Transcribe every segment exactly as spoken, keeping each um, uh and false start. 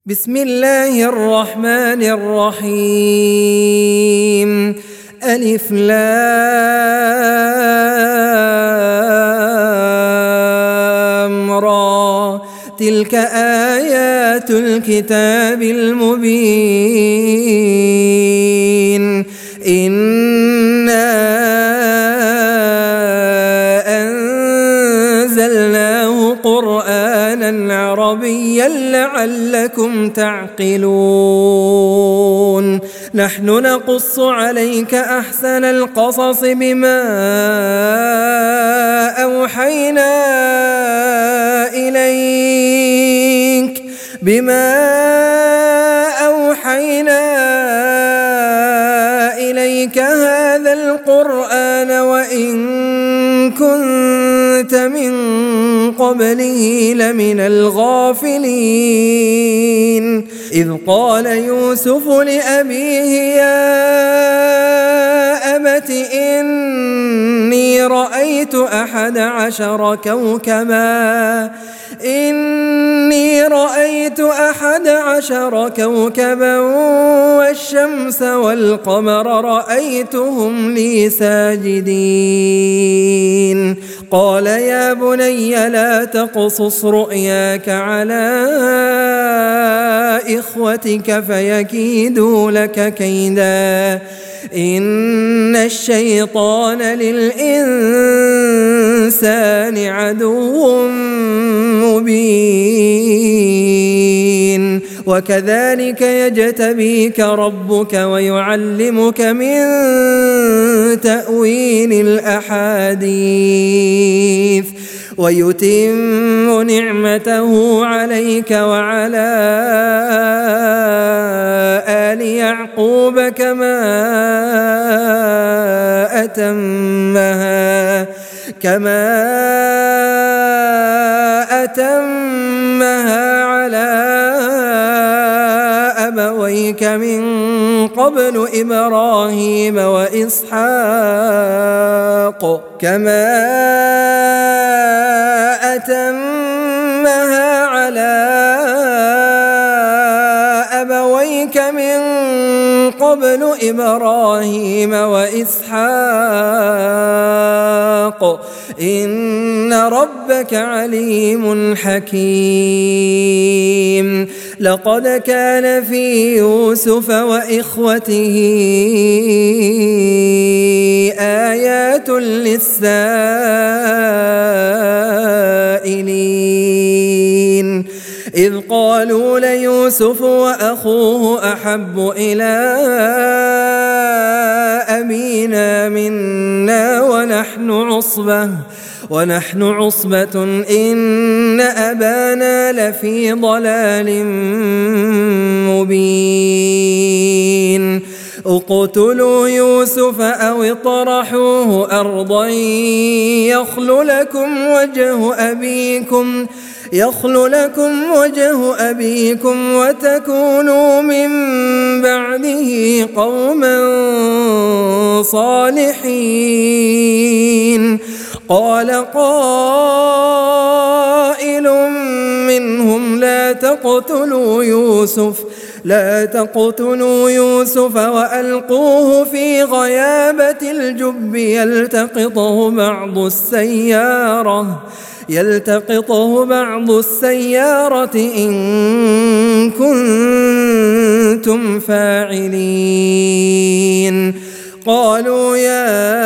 بسم الله الرحمن الرحيم. ألف لام را، تلك آيات الكتاب المبين. إنا أنزلناه قرآنا عربيا لعلكم تعقلون. نحن نقص عليك أحسن القصص بما أوحينا إليك بما أوحينا إليك هذا القرآن وإن كنت من قبله لمن الغافلين. إذ قال يوسف لأبيه يا أبت إني رأيت أحد عشر كوكبا إني رأيت أحد عشر كوكبا والشمس والقمر رأيتهم لي ساجدين. قال يا بني لا تقصص رؤياك على إخوتك فيكيدوا لك كيدا إن الشيطان للإنسان عدو مبين. وكذلك يجتبيك ربك ويعلمك من تأويل الأحاديث ويتم نعمته عليك وعلى آل يعقوب كما أتمها كما أتمها على أبويك من قبل إبراهيم وإسحاق كما أتمها على أبويك من قبل إبراهيم وإسحاق إن ربك عليم حكيم. لقد كان في يوسف وإخوته آيات للسائلين إذ قالوا ليوسف وأخوه أحب إلى أبينا منا ونحن عصبة ونحن عصبة إن أبانا لفي ضلال مبين. اقتلوا يوسف أو اطرحوه أرضا يخل لكم وجه أبيكم يخل لكم وجه أبيكم وتكونوا من بعده قوما صالحين. قال قائل منهم لا تقتلوا يوسف لا تقتلوا يوسف وألقوه في غيابة الجب يلتقطه بعض السيارة يلتقطه بعض السيارة إن كنتم فاعلين. قالوا يا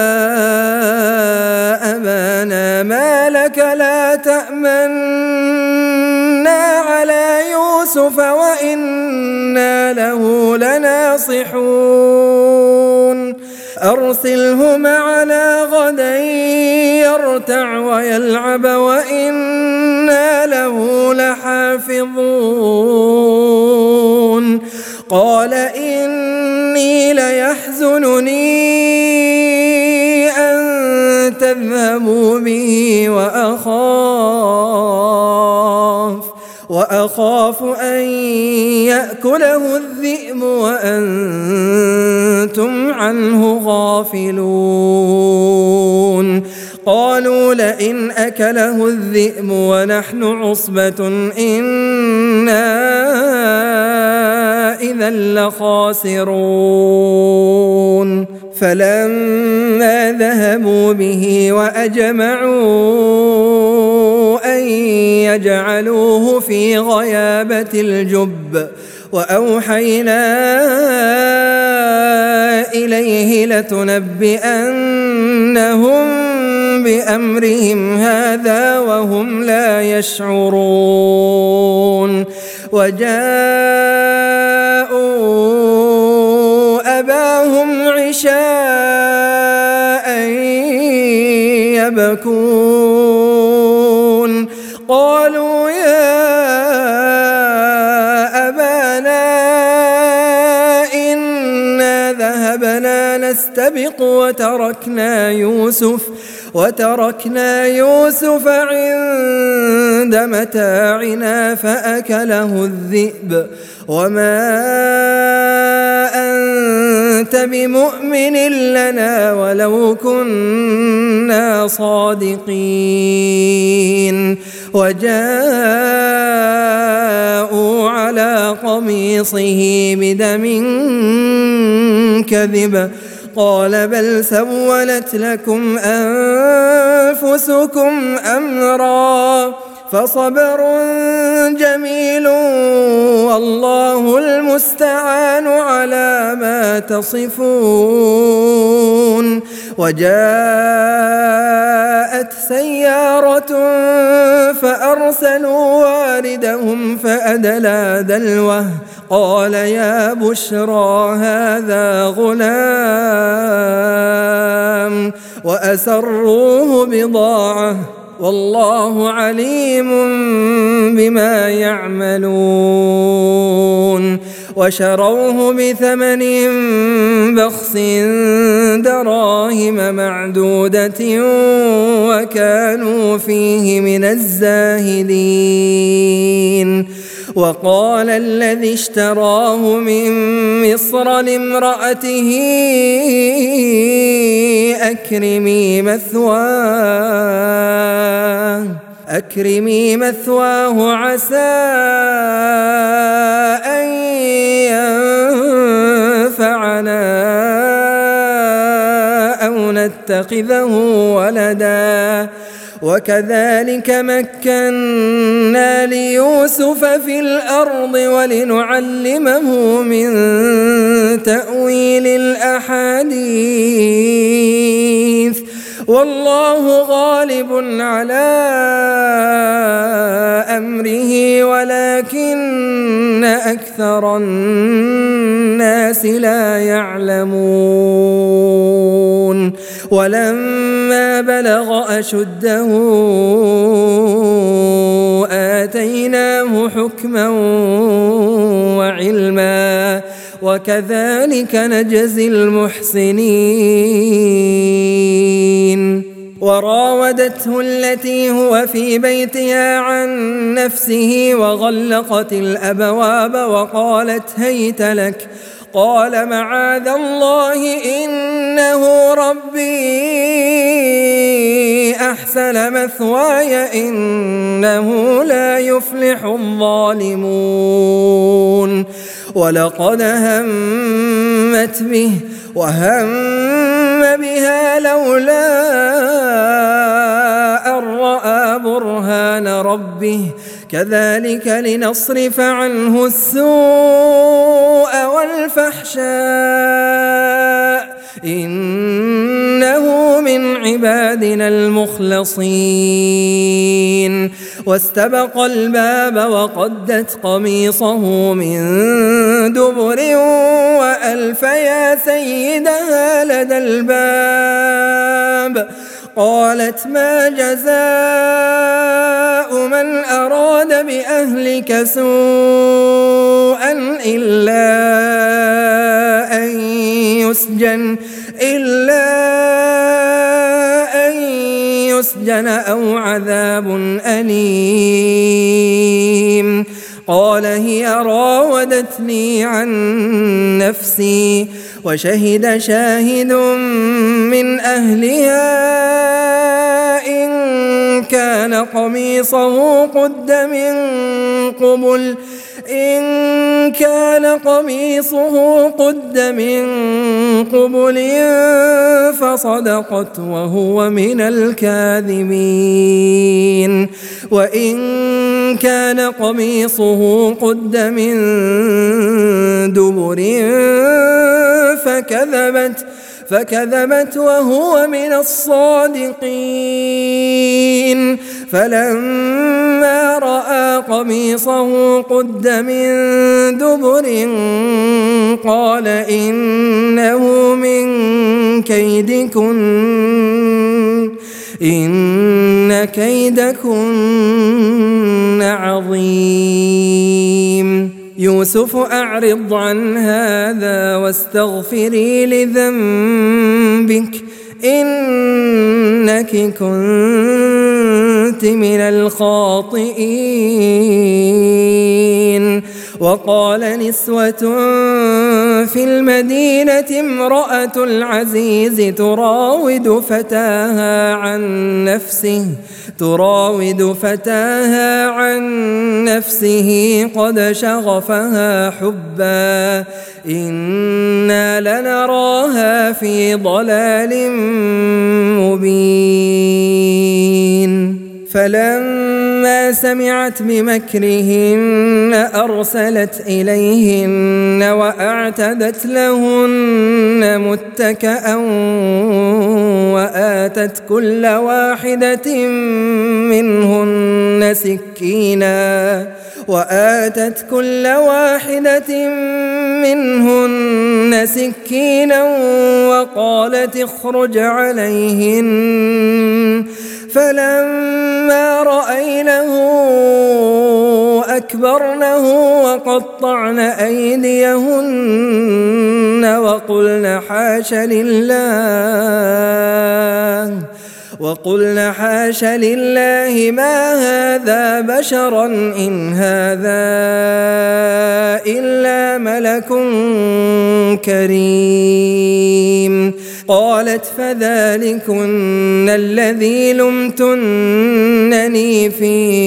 أبانا ما لك لا تأمنا على يوسف وإنا له لناصحون. أرسله معنا غدا يرتع ويلعب وإنا له لحافظون. قال إني ليحزنني أن تذهبوا به وأخاف وأخاف أن يأكله الذئب وأنتم عنه غافلون. قالوا لئن أكله الذئب ونحن عصبة إنا إذا لخاسرون فلما ذهبوا به وأجمعوا أن يجعلوه في غيابة الجب وأوحينا إليه لتنبئنهم بأمرهم هذا وهم لا يشعرون وجاءوا أباهم عشاء يبكون قالوا يا أبانا إنا ذهبنا نستبق وتركنا يوسف وتركنا يوسف عند متاعنا فأكله الذئب وما أنت بمؤمن لنا ولو كنا صادقين وجاءوا على قميصه بدم كذب قال بل سولت لكم أنفسكم أمرا فصبر جميل والله المستعان على ما تصفون وجاءت سيارة فأرسلوا واردهم فأدلى دلوه قال يا بشرى هذا غلام وأسروه بضاعة والله عليم بما يعملون وشروه بثمن بخس دراهم معدودة وكانوا فيه من الزاهدين وقال الذي اشتراه من مصر لامرأته أكرمي مثواه أكرمي مثواه عسى أن ينفعنا أو نتخذه ولدا وكذلك مكنا ليوسف في الأرض ولنعلمه من تأويل الأحاديث والله غالب على أمره ولكن أكثر الناس لا يعلمون ولما بلغ أشده آتيناه حكما وعلما وكذلك نجزي المحسنين وراودته التي هو في بيتها عن نفسه وغلقت الأبواب وقالت هيت لك قال معاذ الله إنه ربي أحسن مثواي إنه لا يفلح الظالمون ولقد همت به وهم بها لولا أن رأى برهان ربه كذلك لنصرف عنه السوء والفحشاء إنه من عبادنا المخلصين واستبق الباب وقدت قميصه من دبر وألف يا سيدها لدى الباب قالت ما جزاء من أراد بأهلك سوءا إلا أن يسجن إلا أن يسجن أو عذاب أليم قال هي راودتني عن نفسي وشهد شاهد من أهلها إن كان قميصه قد من قبل إن كان قميصه قد من قبل فصدقت وهو من الكاذبين وإن كان قميصه قد من دبر فكذبت فكذبت وهو من الصادقين فلما رأى قميصه قد من دبر قال إنه من كيدكن إن كيدكن عظيم يوسف أعرض عن هذا واستغفري لذنبك إنك كنت من الخاطئين وقال نسوة في المدينة امرأة العزيز تراود فتاها عن نفسه تراود فتاها عن نفسه قد شغفها حبا إنا لنراها في ضلال مبين فلما سمعت بمكرهن أرسلت إليهن وأعتدت لهن متكأ وآتت كل واحدة منهن سكينا وآتت كل واحدة منهن سكينا وقالت اخرج عليهن فلما رأينه أكبرنه وقطعن أيديهن وقلن حاش لله وقلن حاش لله ما هذا بشرا إن هذا إلا ملك كريم قالت فذلكن الذي لمتنني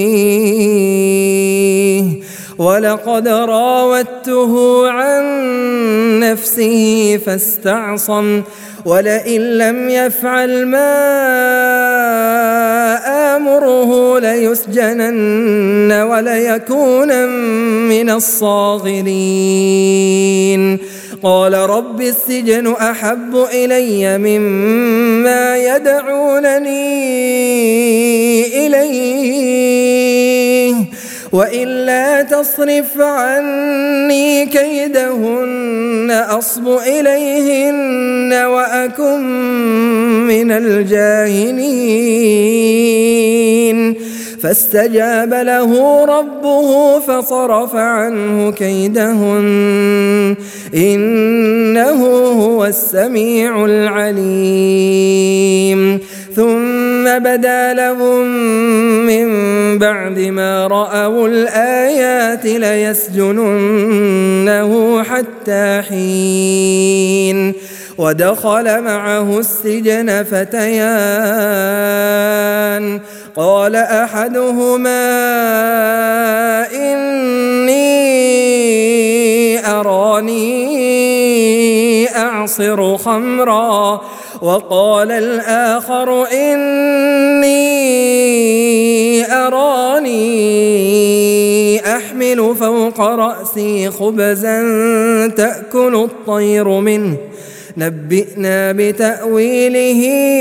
فيه ولقد راودته عن نفسه فاستعصم ولئن لم يفعل ما آمره ليسجنن وليكون من الصاغرين قال رب السجن أحب إلي مما يدعونني إليه وإلا تصرف عني كيدهن أصب إليهن وأكن من الجاهلين فاستجاب له ربه فصرف عنه كيدهن إنه هو السميع العليم ثم بدا لهم من بعد ما رأوا الآيات ليسجننه حتى حين ودخل معه السجن فتيان قال أحدهما إني أراني أعصر خمرا وقال الآخر إني أراني أحمل فوق رأسي خبزا تأكل الطير منه نبئنا بتأويله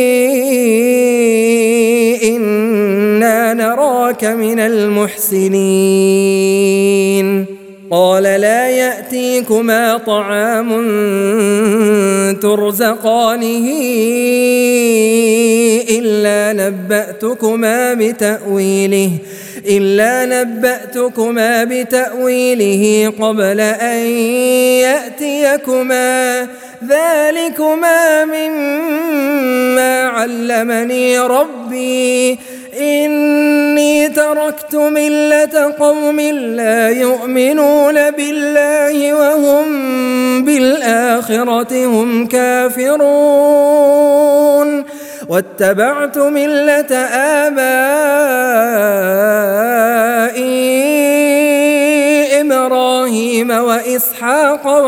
إنا نراك من المحسنين قال لا يأتيكما طعام ترزقانه إلا نبأتكما بتأويله إلا نبأتكما بتأويله قبل أن يأتيكما ذلكما مما علمني ربي إني تركت ملة قوم لا يؤمنون بالله وهم بالآخرة هم كافرون واتبعت ملة آبائي إبراهيم وإسحاق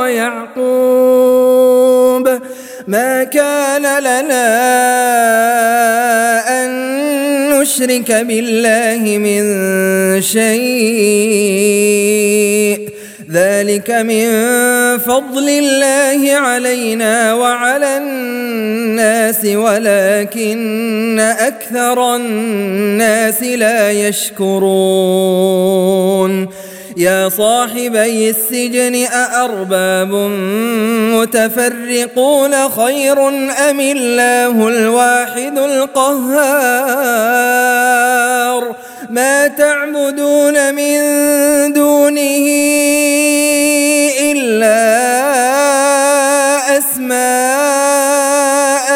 ويعقوب ما كان لنا أن نشرك بالله من شيء ذلك من فضل الله علينا وعلى الناس ولكن أكثر الناس لا يشكرون يا صاحبي السجن أأرباب متفرقون خير أم الله الواحد القهار ما تعبدون من دونه إلا أسماء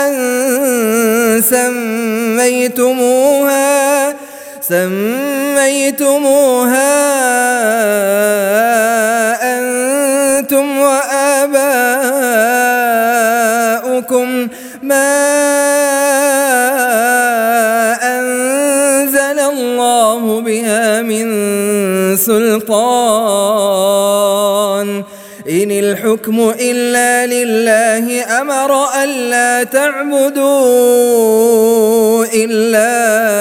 سميتموها سميتموها أنتم وآباؤكم ما أنزل الله بها من سلطان إن الحكم إلا لله أمر ألا تعبدوا إلا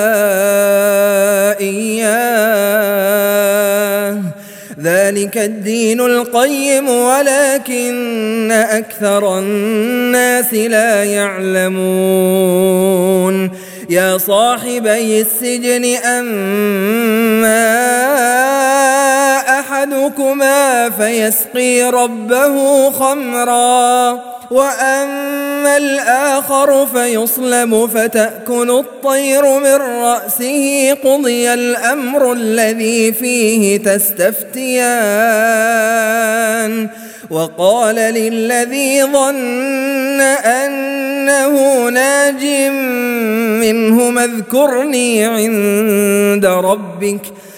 إياه ذلك الدين القيم ولكن أكثر الناس لا يعلمون يا صاحبي السجن أما أحدكما فيسقي ربه خمرا وأما الآخر فيصلب فتأكل الطير من رأسه قضي الأمر الذي فيه تستفتيان وقال للذي ظن أنه ناج منهما اذكرني عند ربك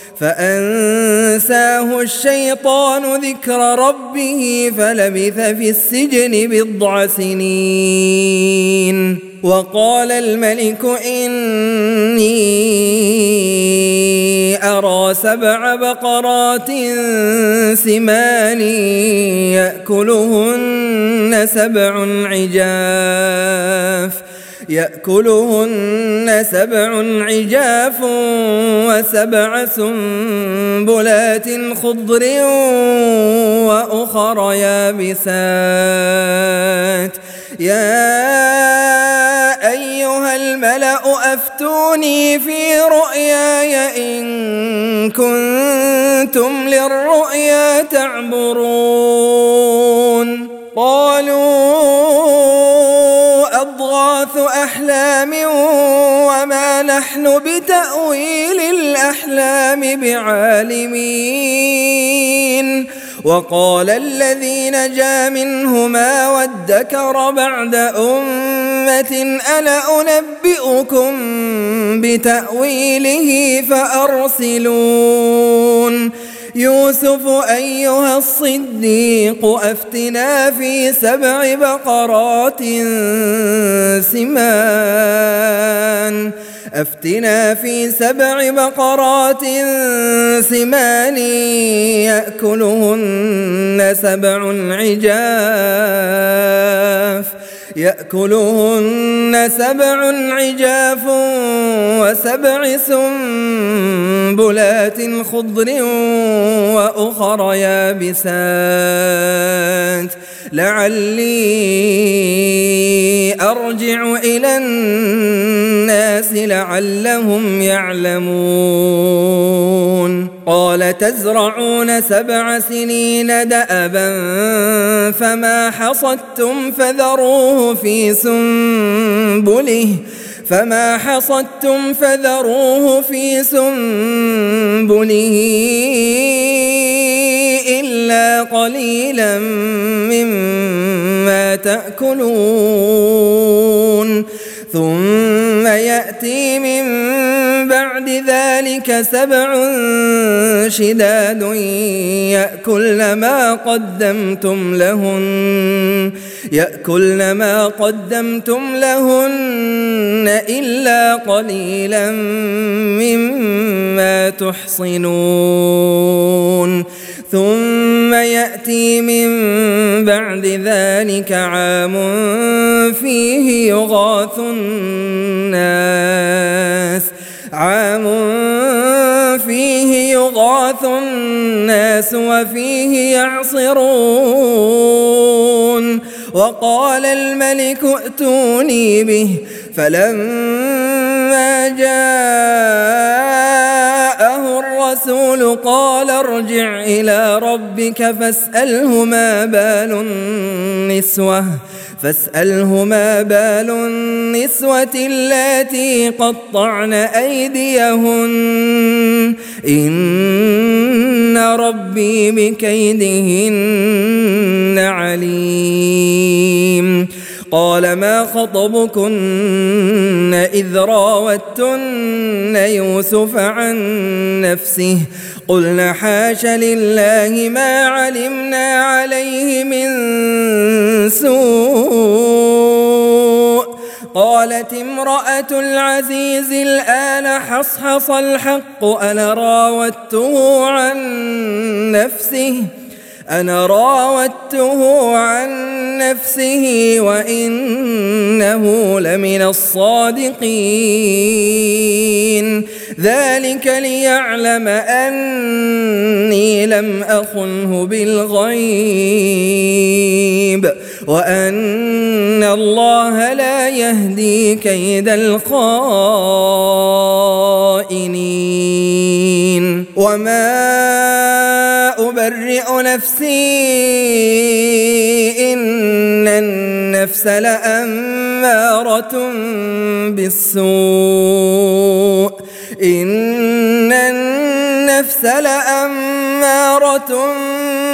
فأنساه الشيطان ذكر ربه فلبث في السجن بضع سنين وقال الملك إني أرى سبع بقرات سمان يأكلهن سبع عجاف يأكلهن سبع عجاف وسبع سنبلات خضر وأخر يابسات يا أيها الملأ أفتوني في رؤياي إن كنتم للرؤيا تعبرون قالوا أضغاث أحلام وما نحن بتأويل الأحلام بعالمين وقال الذي نجا منهما وادكر بعد أمة أنا أنبئكم بتأويله فأرسلون يوسف أيها الصديق أفتنا في سبع بقرات سمان أفتنا في سبع بقرات سمان يأكلهن سبع عجاف يأكلهن سبع عجاف وسبع سنبلات خضر وأخر يابسات لعلي أرجع إلى الناس لعلهم يعلمون قال تزرعون سبع سنين دأبا فما حصدتم فذروه في سنبله فما حصدتم فذروه في سنبله إلا قليلا مما تأكلون ثم يأتي من بعد ذلك سبع شداد يأكلن ما قدمتم لهن يأكلن ما قدمتم لهن إلا قليلا مما تحصنون ثم يأتي من بعد ذلك عام فيه يغاث الناس عام فيه يغاث الناس وفيه يعصرون وقال الملك ائتوني به فلما جاءه الرسول قال ارجع إلى ربك فاسأله ما بال النسوة فاسأله ما بال النسوة اللاتي قطعن أيديهن إن ربي بكيدهن عليم قال ما خطبكن إذ راوتن يوسف عن نفسه قلنا حاش لله ما علمنا عليه من سوء قالت امرأة العزيز الآن حصحص الحق أنا راودته عن نفسه أنا راودته عن نفسه وإنه لمن الصادقين ذلك ليعلم أني لم أخنه بالغيب وأن الله لا يهدي كيد الخائنين وما أبرئ نفسي إن النفس لأمارة بالسوء إن النفس لأمارة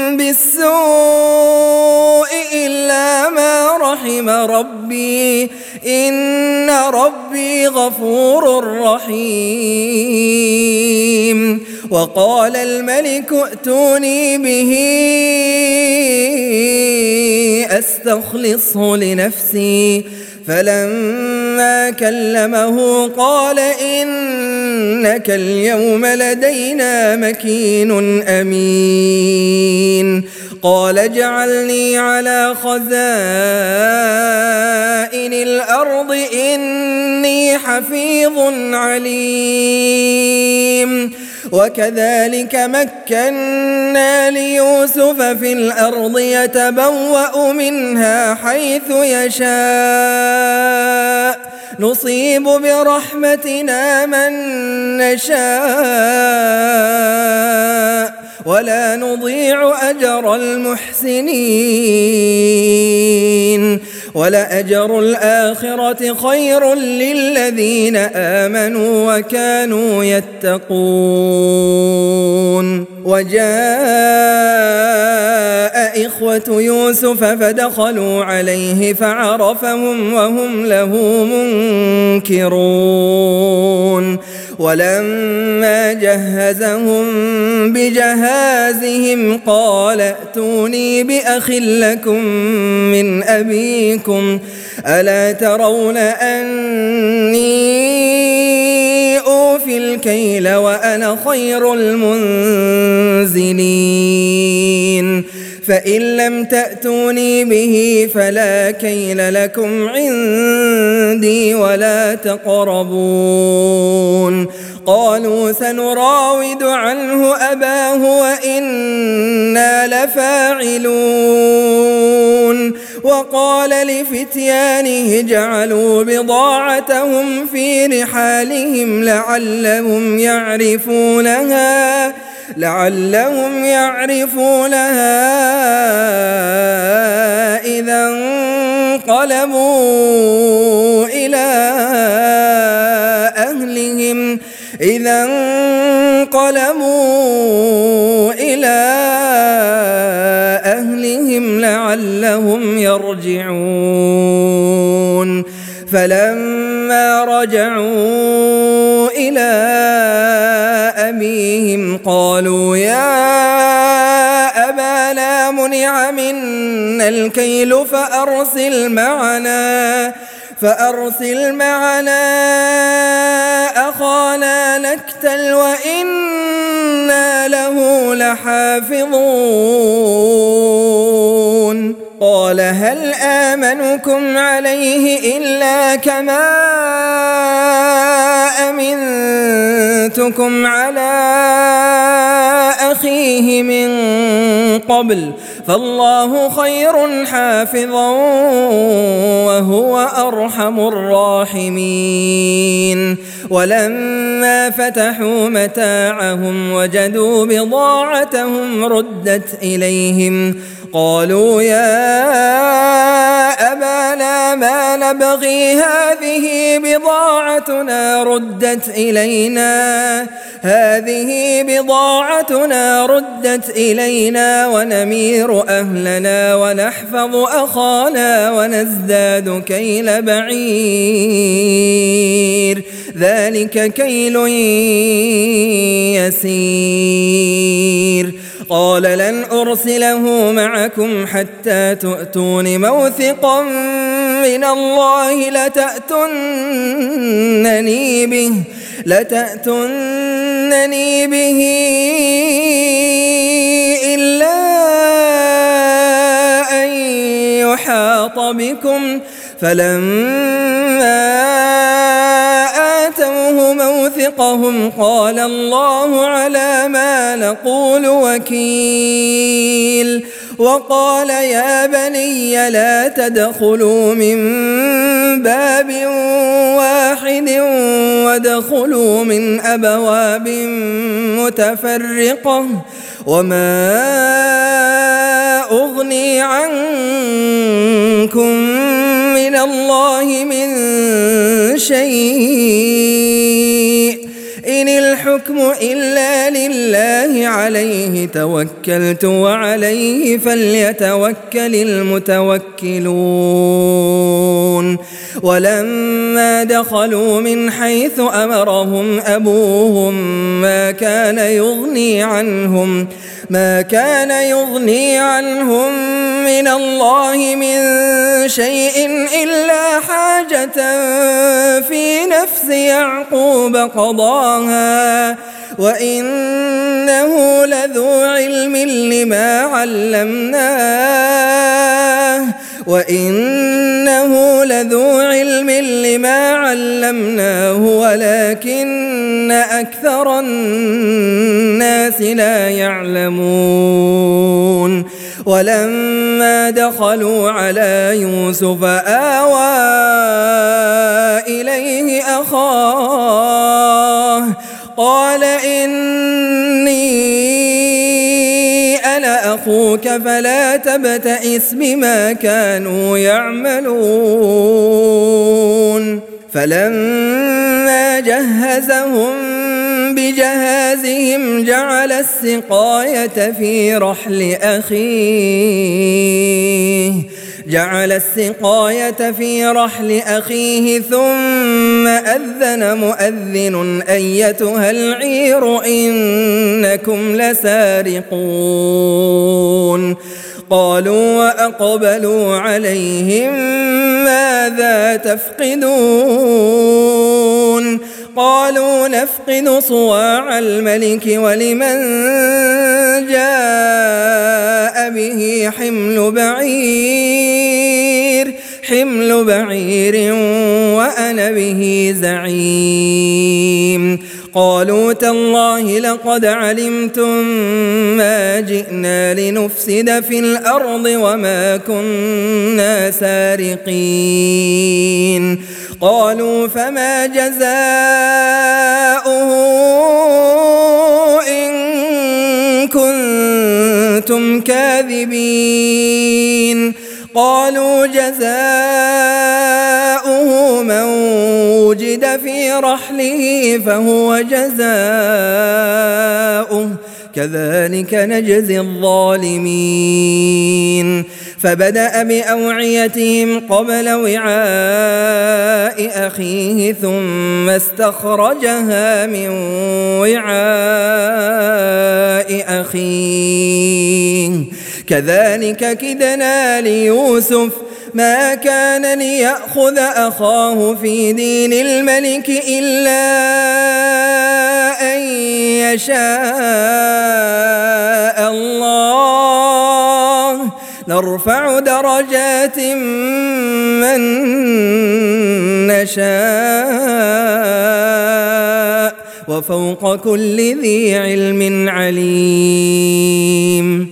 بالسوء إلا ما رحم ربي إن ربي غفور رحيم وقال الملك ائتوني به أستخلصه لنفسي فلما كلمه قال إنك اليوم لدينا مكين أمين قال اجعلني على خزائن الأرض إني حفيظ عليم وكذلك مكنا ليوسف في الأرض يتبوأ منها حيث يشاء نصيب برحمتنا من نشاء ولا نضيع أجر المحسنين ولأجر الآخرة خير للذين آمنوا وكانوا يتقون وجاء إخوة يوسف فدخلوا عليه فعرفهم وهم له منكرون ولما جهزهم بجهازهم قال ائتوني بأخ لكم من أبيكم ألا ترون أني أوفي الكيل وأنا خير المنزلين فإن لم تأتوني به فلا كيل لكم عندي ولا تقربون قالوا سنراود عنه أباه وإنا لفاعلون وقال لفتيانه اجعلوا بضاعتهم في رحالهم لعلهم يعرفونها لعلهم يعرفونها إذا انقلبوا إلى أهلهم إذا انقلبوا إلى أهلهم لعلهم يرجعون فلما رجعوا إلى أبيهم قالوا يا أبانا منع منا الكيل فأرسل معنا فأرسل معنا أخانا نكتل وإنا له لحافظون قال هل آمنكم عليه إلا كما أمنتكم على أخيه من قبل فالله خير حافظا وهو أرحم الراحمين ولما فتحوا متاعهم وجدوا بضاعتهم ردت إليهم قالوا يا أبانا ما نبغي هذه بضاعتنا ردت إلينا هذه بضاعتنا ردت إلينا ونمير أهلنا ونحفظ أخانا ونزداد كيل بعير ذلك كيل يسير قال لن أرسله معكم حتى تؤتون موثقا من الله لتأتونني به لتأتونني به إلا أن يحاط بكم فلما آتوه موثقهم قال الله على ما نقول وكيل وقال يا بني لا تدخلوا من باب واحد وادخلوا من أبواب متفرقة وما أغني عنكم من الله من شيء إن الحكم إلا لله عليه توكلت وعليه فليتوكل المتوكلون ولما دخلوا من حيث أمرهم أبوهم ما كان يغني عنهم ما كان يغني عنهم من الله من شيء إلا حاجة في نفس يعقوب قضاها وإنه لذو علم لما علمناه وإنه لذو علم لما علمناه ولكن أكثر الناس لا يعلمون ولما دخلوا على يوسف آوى إليه أخاه قال إني أنا أخوك فلا تبتئس بما كانوا يعملون فلما جهزهم بجهازهم جعل السقاية في رحل أخيه جعل السقاية في رحل أخيه ثم أذن مؤذن أيتها العير إنكم لسارقون قالوا وأقبلوا عليهم ماذا تفقدون قالوا نفقد صواع الملك ولمن جاء به حمل بعير حمل بعير وأنا به زعيم قالوا تالله لقد علمتم ما جئنا لنفسد في الأرض وما كنا سارقين قالوا فما جزاؤه إن كنتم كاذبين قالوا جزاؤه من وجد في رحله فهو جزاؤه كذلك نجزي الظالمين فبدأ بأوعيتهم قبل وعاء أخيه ثم استخرجها من وعاء أخيه كذلك كدنا ليوسف ما كان ليأخذ أخاه في دين الملك إلا أن يشاء الله نرفع درجات من نشاء وفوق كل ذي علم عليم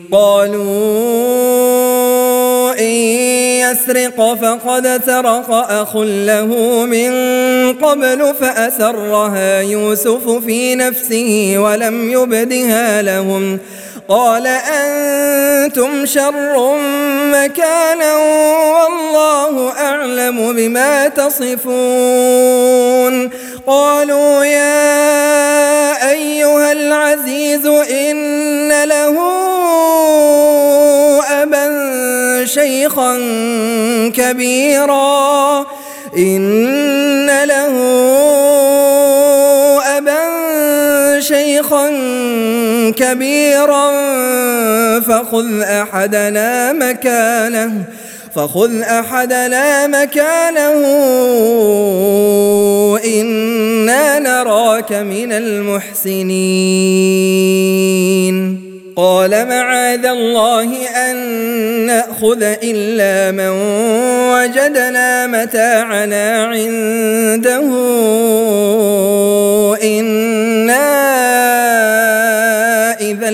قالوا إن يسرق فقد سرق أخ له من قبل فأسرها يوسف في نفسه ولم يبدها لهم قال أنتم شر مكانا والله أعلم بما تصفون قالوا يا أيها العزيز إن له أبا شيخا كبيرا إن له أبا شيخا كبيرا فخذ أحدنا مكانه فخذ أحدنا مكانه إنا نراك من المحسنين قال معاذ الله أن نأخذ إلا من وجدنا متاعنا عنده إنا إذا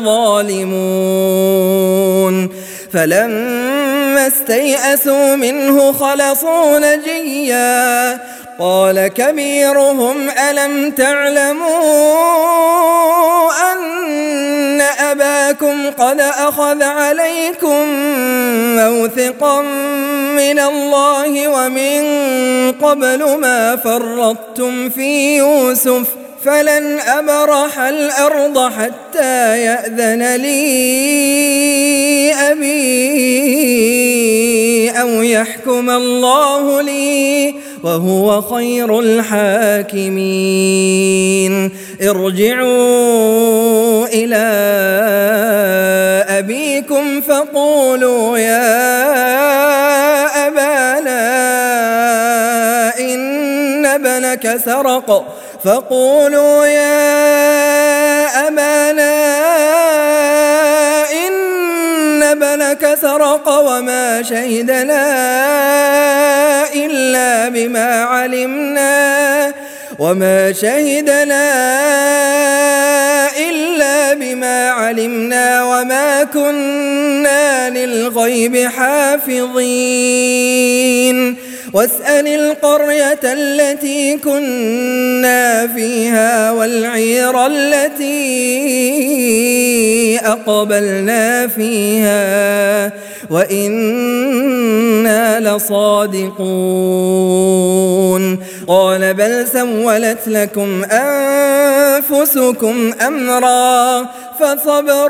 لظالمون فلما استيئسوا منه خلصوا نجيا قال كبيرهم ألم تعلموا أن أباكم قد أخذ عليكم موثقا من الله ومن قبل ما فرطتم في يوسف فلن أبرح الأرض حتى يأذن لي أبي أو يحكم الله لي وهو خير الحاكمين ارجعوا إلى أبيكم فقولوا يا أبانا إن ابنك سرق فقولوا يا أبانا إن ابنك سرق وما شهدنا إلا بما علمنا وما شهدنا إلا بما علمنا وما كنا للغيب حافظين واسأل القرية التي كنا فيها والعير التي أقبلنا فيها وإنا لصادقون قال بل سولت لكم أنفسكم أمرا فصبر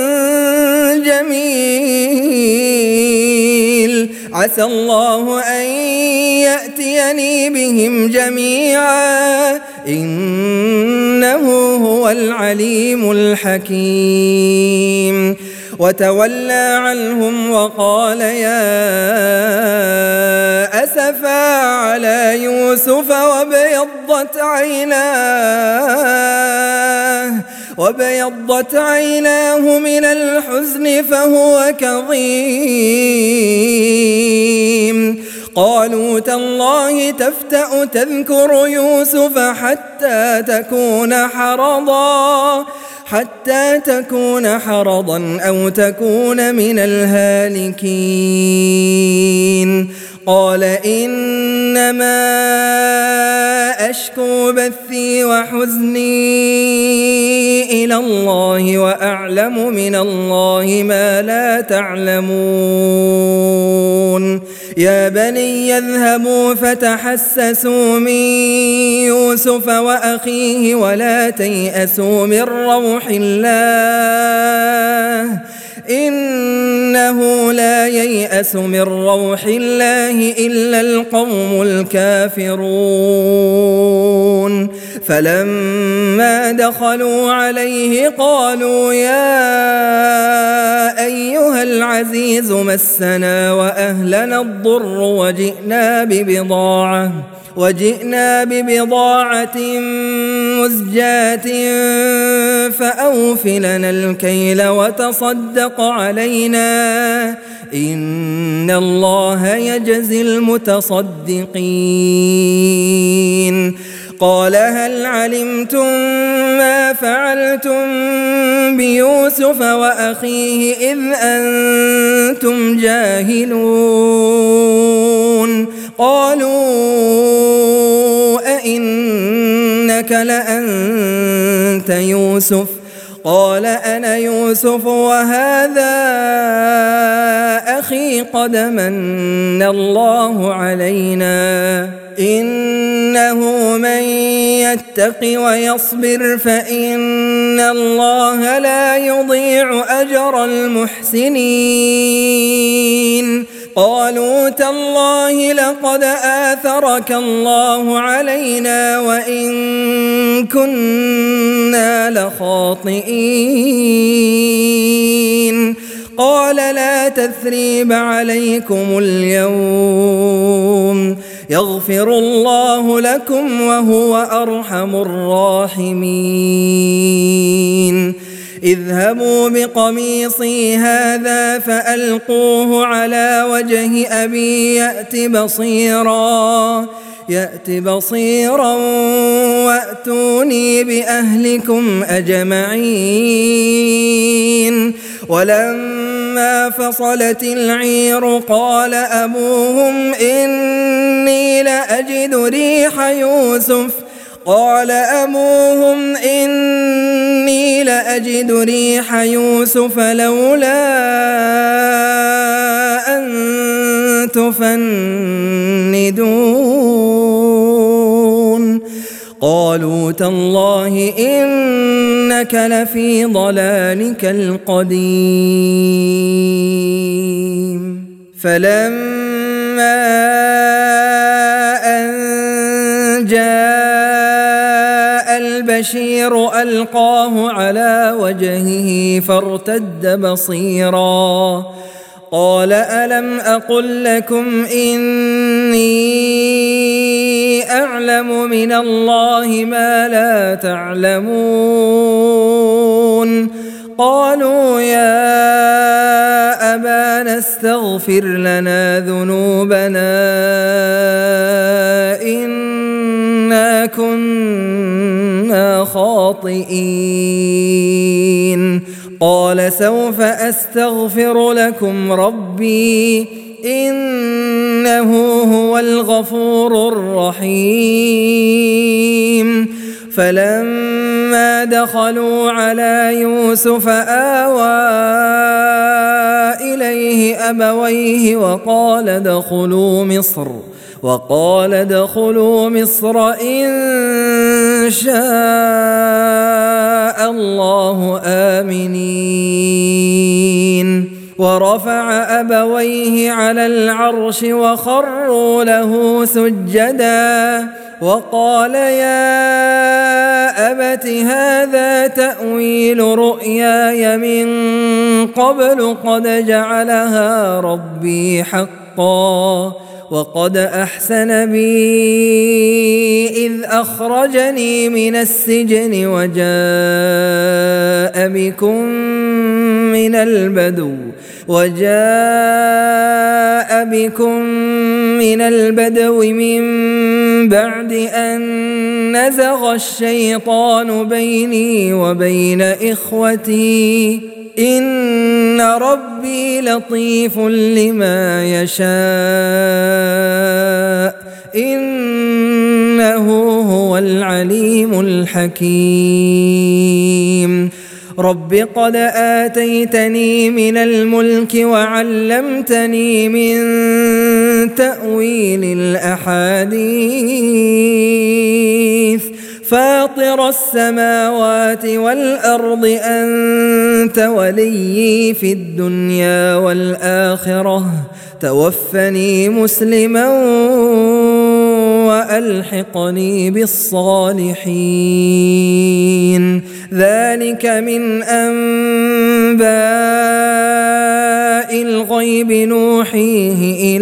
جميل عسى الله أن يأتيني بهم جميعا إنه هو العليم الحكيم وتولى عنهم وقال يا أسفا على يوسف وابيضت عيناه وبيضت عيناه من الحزن فهو كظيم قالوا تالله تفتأ تذكر يوسف حتى تكون حرضا حتى تكون حرضا أو تكون من الهالكين قال إنما أشكو بثي وحزني إلى الله وأعلم من الله ما لا تعلمون يا بني يذهبوا فتحسسوا من يوسف وأخيه ولا تيأسوا من روح الله إنه لا ييأس من روح الله إلا القوم الكافرون فلما دخلوا عليه قالوا يا أيها العزيز مسنا وأهلنا الضر وجئنا ببضاعة وجئنا ببضاعة مزجاة فأوف لنا الكيل وتصدق علينا إن الله يجزي المتصدقين قال هل علمتم ما فعلتم بيوسف وأخيه إذ أنتم جاهلون قالوا أئنك لأنت يوسف قال أنا يوسف وهذا أخي قد من الله علينا إنه من يتق ويصبر فإن الله لا يضيع أجر المحسنين قالوا تالله لقد آثرك الله علينا وإن كنا لخاطئين قال لا تثريب عليكم اليوم يغفر الله لكم وهو أرحم الراحمين اذهبوا بقميصي هذا فألقوه على وجه أبي يأت بصيرا يأت بصيرا وأتوني بأهلكم أجمعين ولما فصلت العير قال أبوهم إني لأجد ريح يوسف قال أبوهم إني لأجد ريح يوسف لولا أن تفندون قالوا تالله إنك لفي ضلالك القديم فلما أن جاء البشير ألقاه على وجهه فارتد بصيرا قال ألم أقل لكم إني أعلم من الله ما لا تعلمون قالوا يا أبانا استغفر لنا ذنوبنا إنا كنا خاطئين قال سوف أستغفر لكم ربي إنه هو الغفور الرحيم فلما دخلوا على يوسف آوى إليه أبويه وقال ادخلوا مصر وقال ادخلوا مصر إن شاء الله آمنين ورفع أبويه على العرش وخروا له سجدا وقال يا أبت هذا تأويل رؤياي من قبل قد جعلها ربي حقا وقد أحسن بي إذ أخرجني من السجن وجاء بكم من البدو وجاء بكم من البدو من بعد أن نزغ الشيطان بيني وبين إخوتي إن ربي لطيف لما يشاء إنه هو العليم الحكيم رب قد آتيتني من الملك وعلمتني من تأويل الأحاديث فاطر السماوات والأرض أنت وليي في الدنيا والآخرة توفني مسلما وألحقني بالصالحين ذلك من أنباء الغيب نوحيه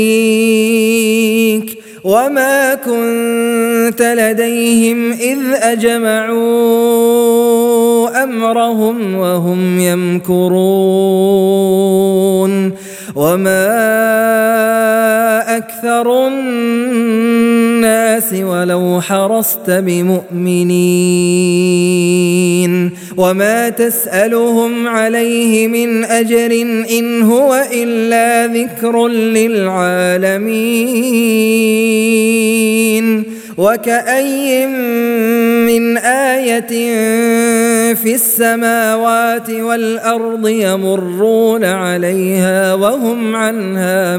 إليك وما كنت لديهم إذ أجمعوا أمرهم وهم يمكرون وما أكثر الناس ولو حرصت بمؤمنين وما تسألهم عليه من أجر إن هو إلا ذكر للعالمين وكأي من آية في السماوات والأرض يمرون عليها وهم عنها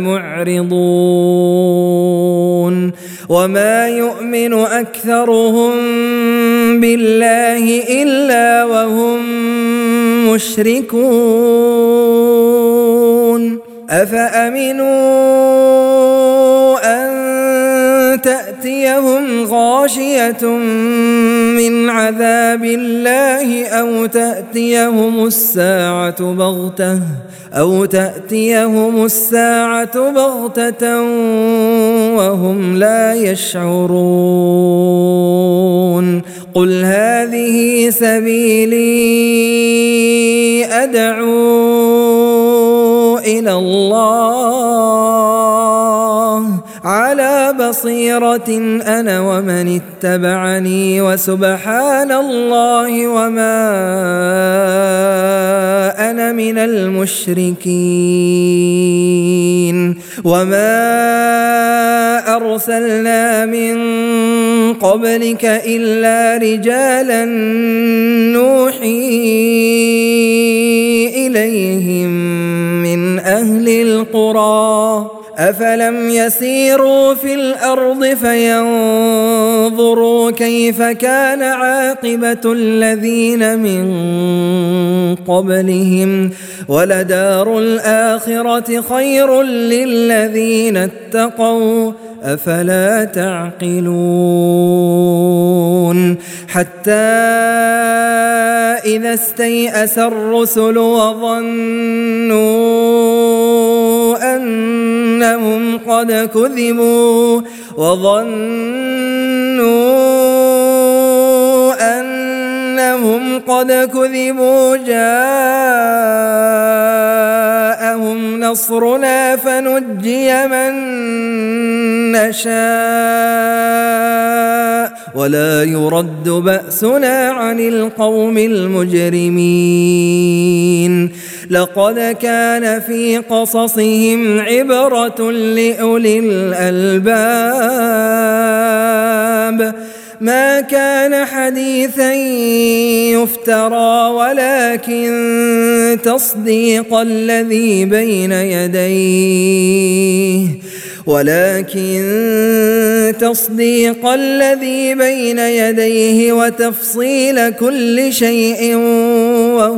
معرضون وما يؤمن أكثرهم بالله إلا وهم مشركون أفأمنوا أن تأتيهم غاشية من عذاب الله أو تأتيهم الساعة بغتة أو تأتيهم الساعة بغتة وهم لا يشعرون قل هذه سبيلي أدعو إلى الله على بصيرة أنا ومن اتبعني وسبحان الله وما أنا من المشركين وما أرسلنا من قبلك إلا رجالا نوحي إليهم من أهل القرى أفلم يسيروا في الأرض فينظروا كيف كان عاقبة الذين من قبلهم ولدار الآخرة خير للذين اتقوا أفلا تعقلون حتى إذا استيأس الرسل وظنوا أنهم قد كذبوا وظنوا أنهم قد كذبوا جاءهم نصرنا فنجي من نشاء ولا يرد بأسنا عن القوم المجرمين لقد كان في قصصهم عبرة لأولي الألباب ما كان حديثا يفترى ولكن تصديق الذي بين يديه ولكن تصديق الذي بين يديه وتفصيل كل شيء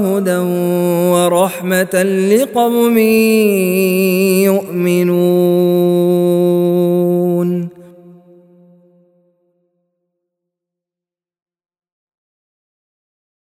وهدى ورحمة لقوم يؤمنون